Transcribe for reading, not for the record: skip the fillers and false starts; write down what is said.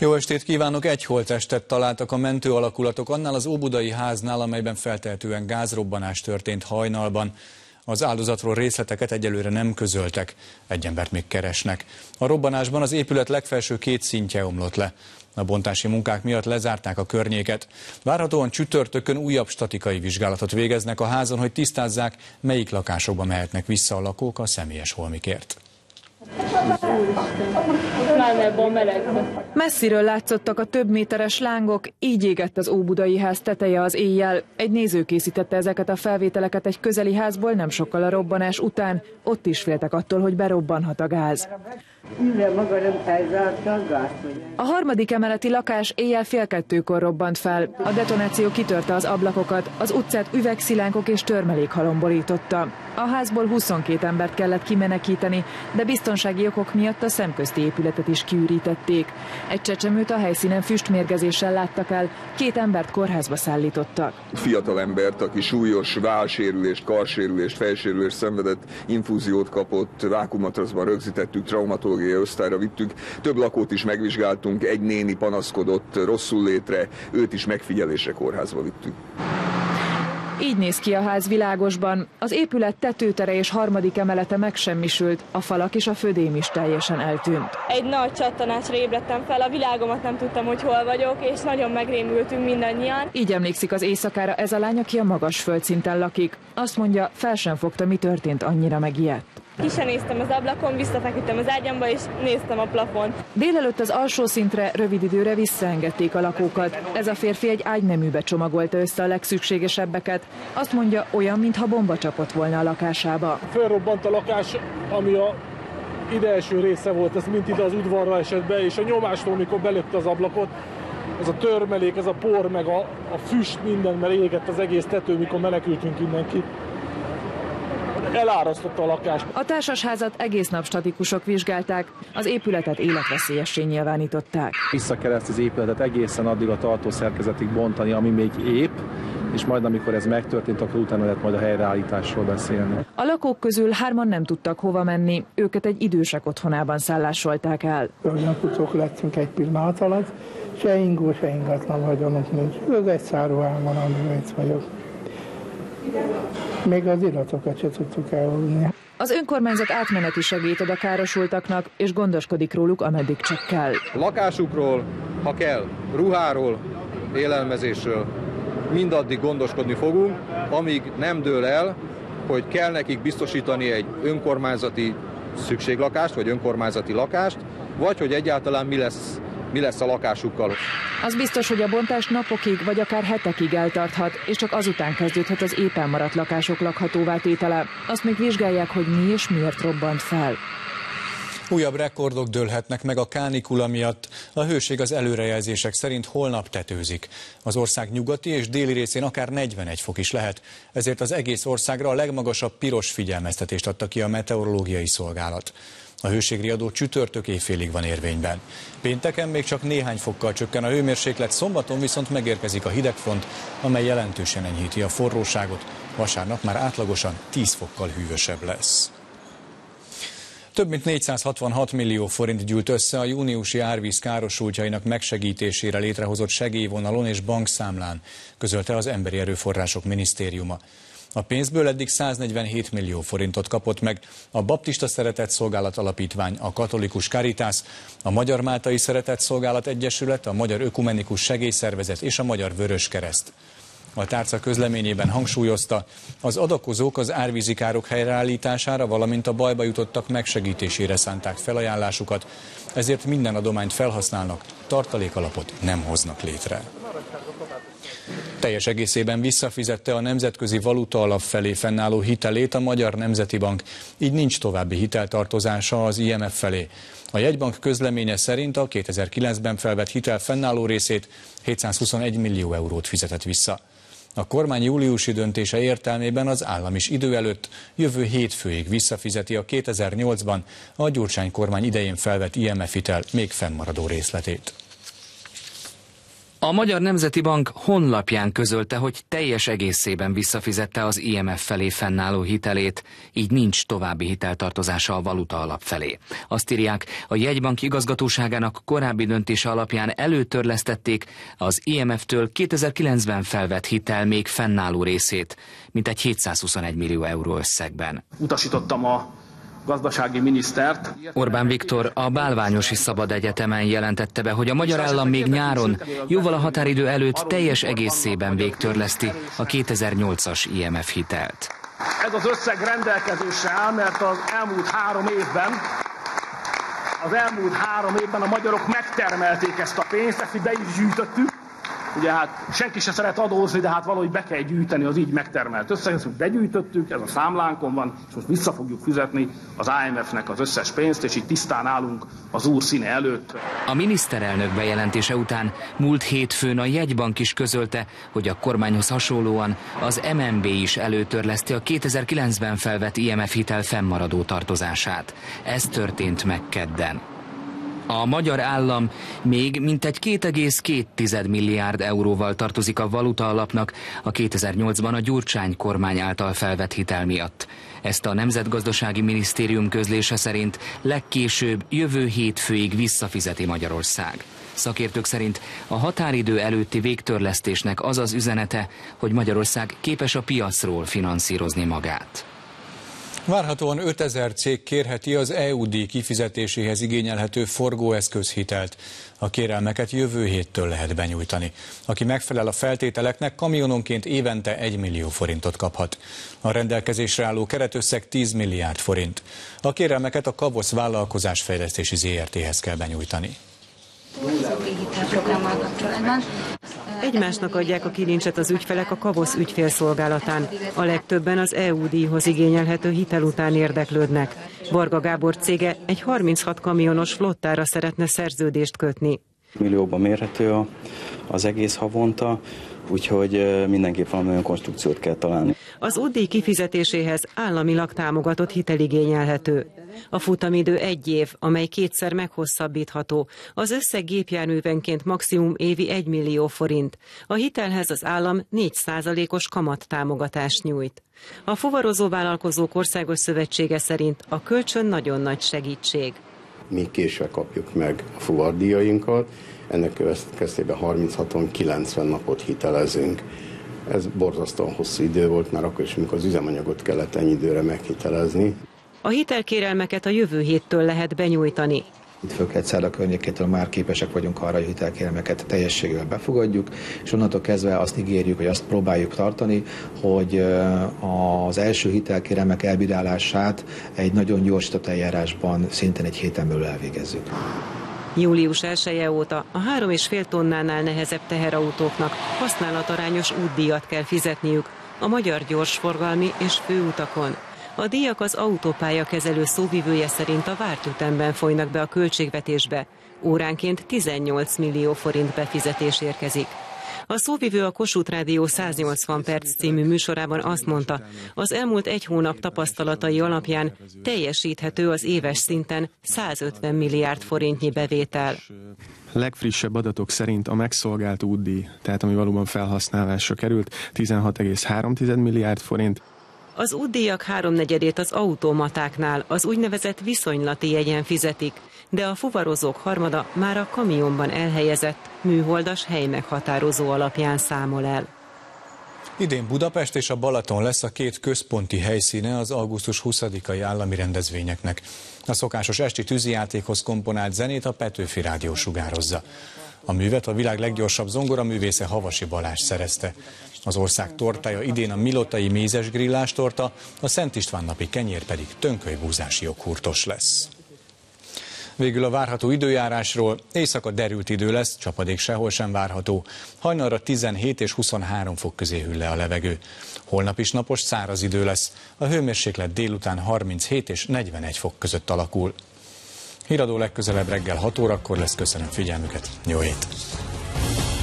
Jó estét kívánok! Egy holttestet találtak a mentő alakulatok annál az óbudai háznál, amelyben feltehetően gázrobbanás történt hajnalban. Az áldozatról részleteket egyelőre nem közöltek, egy embert még keresnek. A robbanásban az épület legfelső 2 szintje omlott le. A bontási munkák miatt lezárták a környéket. Várhatóan csütörtökön újabb statikai vizsgálatot végeznek a házon, hogy tisztázzák, melyik lakásokba mehetnek vissza a lakók a személyes holmikért. Messziről látszottak a több méteres lángok, így égett az óbudai ház teteje az éjjel. Egy néző készítette ezeket a felvételeket egy közeli házból nem sokkal a robbanás után. Ott is féltek attól, hogy berobbanhat a gáz. A 3. emeleti lakás éjjel fél 2-kor robbant fel. A detonáció kitörte az ablakokat, az utcát üvegszilánkok és törmelékhalom borította. A házból 22 embert kellett kimenekíteni, de biztonsági okok miatt a szemközti épületet is kiürítették. Egy csecsemőt a helyszínen füstmérgezéssel láttak el, 2 embert kórházba szállítottak. Fiatal embert, aki súlyos vállsérülést, karsérülést, fejsérülést szenvedett, infúziót kapott, vákuumatracban rögzítettük, traumatológiai osztályra vittük. Több lakót is megvizsgáltunk, egy néni panaszkodott rosszul létre, őt is megfigyelésre kórházba vittük. Így néz ki a ház világosban. Az épület tetőtere és 3. emelete megsemmisült, a falak és a födém is teljesen eltűnt. Egy nagy csattanásra ébredtem fel, a világomat nem tudtam, hogy hol vagyok, és nagyon megrémültünk mindannyian. Így emlékszik az éjszakára ez a lány, aki a magas földszinten lakik. Azt mondja, fel sem fogta, mi történt, annyira megijedt. Ki sem néztem az ablakon, visszafeküdtem az ágyamba, és néztem a plafont. Délelőtt az alsó szintre rövid időre visszaengedték a lakókat. Ez a férfi egy ágyneműbe csomagolta össze a legszükségesebbeket. Azt mondja, olyan, mintha bomba csapott volna a lakásába. Felrobbant a lakás, ami a ide első része volt, ez mint ide az udvarra esett be, és a nyomástól, amikor belökte az ablakot, ez a törmelék, ez a por, meg a füst, minden, mert égett az egész tető, mikor menekültünk innen ki. Elárasztotta a lakást. A társasházat egész nap statikusok vizsgálták, az épületet életveszélyessé nyilvánították. Vissza kell ezt az épületet egészen addig a tartószerkezetig bontani, ami még épp, és majd amikor ez megtörtént, akkor utána lehet majd a helyreállításról beszélni. A lakók közül 3 nem tudtak hova menni, őket egy idősek otthonában szállásolták el. Örnyakucok lettünk egy pillanat alatt, se ingó, se ingatlan vagyonunk nincs. Ez egy száruhában, amiben itt vagyok. Még az iratokat se tudtuk elhozni. Az önkormányzat átmeneti segélyt ad a károsultaknak, és gondoskodik róluk, ameddig csak kell. Lakásukról, ha kell, ruháról, élelmezésről, mindaddig gondoskodni fogunk, amíg nem dől el, hogy kell nekik biztosítani egy önkormányzati szükséglakást, vagy önkormányzati lakást, vagy hogy egyáltalán mi lesz a lakásukkal. Az biztos, hogy a bontás napokig, vagy akár hetekig eltarthat, és csak azután kezdődhet az éppen maradt lakások lakhatóvá tétele. Azt még vizsgálják, hogy mi és miért robbant fel. Újabb rekordok dőlhetnek meg a kánikula miatt. A hőség az előrejelzések szerint holnap tetőzik. Az ország nyugati és déli részén akár 41 fok is lehet, ezért az egész országra a legmagasabb piros figyelmeztetést adta ki a meteorológiai szolgálat. A hőségriadó csütörtök éjfélig van érvényben. Pénteken még csak néhány fokkal csökken a hőmérséklet, szombaton viszont megérkezik a hidegfront, amely jelentősen enyhíti a forróságot. Vasárnap már átlagosan 10 fokkal hűvösebb lesz. Több mint 466 millió forint gyűlt össze a júniusi árvíz károsultjainak megsegítésére létrehozott segélyvonalon és bankszámlán, közölte az Emberi Erőforrások Minisztériuma. A pénzből eddig 147 millió forintot kapott meg a Baptista Szeretetszolgálat Alapítvány, a Katolikus Caritas, a Magyar Máltai Szeretetszolgálat Egyesület, a Magyar Ökumenikus Segélyszervezet és a Magyar Vöröskereszt. A tárca közleményében hangsúlyozta, az adakozók az árvízi károk helyreállítására, valamint a bajba jutottak megsegítésére szánták felajánlásukat, ezért minden adományt felhasználnak, tartalékalapot nem hoznak létre. Teljes egészében visszafizette a Nemzetközi Valutaalap felé fennálló hitelét a Magyar Nemzeti Bank, így nincs további hiteltartozása az IMF felé. A jegybank közleménye szerint a 2009-ben felvett hitel fennálló részét 721 millió eurót fizetett vissza. A kormány júliusi döntése értelmében az állam is idő előtt jövő hétfőig visszafizeti a 2008-ban a Gyurcsány kormány idején felvett IMF hitel még fennmaradó részletét. A Magyar Nemzeti Bank honlapján közölte, hogy teljes egészében visszafizette az IMF felé fennálló hitelét, így nincs további hiteltartozása a valuta alap felé. Azt írják, a jegybank igazgatóságának korábbi döntése alapján előtörlesztették az IMF-től 2009-ben felvett hitel még fennálló részét, mintegy 721 millió euró összegben. Utasítottam a gazdasági minisztert. Orbán Viktor a Bálványosi Szabad Egyetemen jelentette be, hogy a magyar állam még nyáron, jóval a határidő előtt teljes egészében végtörleszti a 2008-as IMF hitelt. Ez az összeg rendelkezésre áll, mert az elmúlt három évben a magyarok megtermelték ezt a pénzt, ezt be is gyűjtöttük. Ugye hát senki se szeret adózni, de hát valahogy be kell gyűjteni az így megtermelt összeget, ezt begyűjtöttük, ez a számlánkon van, és most vissza fogjuk fizetni az IMF-nek az összes pénzt, és így tisztán állunk az Úr színe előtt. A miniszterelnök bejelentése után múlt hétfőn a jegybank is közölte, hogy a kormányhoz hasonlóan az MNB is előtörleszti a 2009-ben felvett IMF hitel fennmaradó tartozását. Ez történt meg kedden. A magyar állam még mintegy 2,2 milliárd euróval tartozik a valuta alapnak a 2008-ban a Gyurcsány kormány által felvett hitel miatt. Ezt a Nemzetgazdasági Minisztérium közlése szerint legkésőbb jövő hétfőig visszafizeti Magyarország. Szakértők szerint a határidő előtti végtörlesztésnek az az üzenete, hogy Magyarország képes a piacról finanszírozni magát. Várhatóan 5000 cég kérheti az EU-díj kifizetéséhez igényelhető forgóeszközhitelt. A kérelmeket jövő héttől lehet benyújtani. Aki megfelel a feltételeknek, kamiononként évente 1 millió forintot kaphat. A rendelkezésre álló keretösszeg 10 milliárd forint. A kérelmeket a Kavosz vállalkozásfejlesztési ZRT-hez kell benyújtani. Egymásnak adják a kilincset az ügyfelek a Kavosz ügyfélszolgálatán. A legtöbben az EU-díjhoz igényelhető hitel után érdeklődnek. Varga Gábor cége egy 36 kamionos flottára szeretne szerződést kötni. Millióban mérhető az egész havonta, úgyhogy mindenképp valamilyen konstrukciót kell találni. Az útdíj kifizetéséhez államilag támogatott hitel igényelhető. A futamidő 1 év, amely 2-szer meghosszabbítható. Az összeg gépjárművenként maximum évi 1 millió forint. A hitelhez az állam 4%-os kamattámogatást nyújt. A Fuvarozó Vállalkozók Országos Szövetsége szerint a kölcsön nagyon nagy segítség. Mi késve kapjuk meg a fuvardíjainkat, ennek következtében 36-on 90 napot hitelezünk. Ez borzasztóan hosszú idő volt, már akkor is, amikor az üzemanyagot kellett ennyi időre meghitelezni. A hitelkérelmeket a jövő héttől lehet benyújtani. Itt Fölkelt-Szárda környékétől már képesek vagyunk arra, hogy hitelkérelmeket teljességgel befogadjuk, és onnantól kezdve azt ígérjük, hogy azt próbáljuk tartani, hogy az első hitelkérelmek elbírálását egy nagyon gyorsított eljárásban szintén egy héten belül elvégezzük. Július 1-e óta a 3,5 tonnánál nehezebb teherautóknak használatarányos útdíjat kell fizetniük a magyar gyorsforgalmi és főutakon. A díjak az autópályakezelő szóvivője szerint a várt ütemben folynak be a költségvetésbe. Óránként 18 millió forint befizetés érkezik. A szóvivő a Kossuth Rádió 180 perc című műsorában azt mondta, az elmúlt 1 hónap tapasztalatai alapján teljesíthető az éves szinten 150 milliárd forintnyi bevétel. Legfrissebb adatok szerint a megszolgált útdíj, tehát ami valóban felhasználásra került, 16,3 milliárd forint. Az útdíjak 3/4-ét az automatáknál, az úgynevezett viszonylati jegyen fizetik, de a fuvarozók harmada már a kamionban elhelyezett, műholdas helymeghatározó alapján számol el. Idén Budapest és a Balaton lesz a 2 központi helyszíne az augusztus 20-ai állami rendezvényeknek. A szokásos esti tűzijátékhoz komponált zenét a Petőfi Rádió sugározza. A művet a világ leggyorsabb zongoraművésze Havasi Balázs szerezte. Az ország tortája idén a milotai mézes grillás torta, a Szent István napi kenyér pedig tönkölybúzási joghurtos lesz. Végül a várható időjárásról: éjszaka derült idő lesz, csapadék sehol sem várható. Hajnalra 17 és 23 fok közé hűl le a levegő. Holnap is napos, száraz idő lesz. A hőmérséklet délután 37 és 41 fok között alakul. Híradó legközelebb reggel 6 órakor lesz. Köszönöm figyelmüket, jó hét!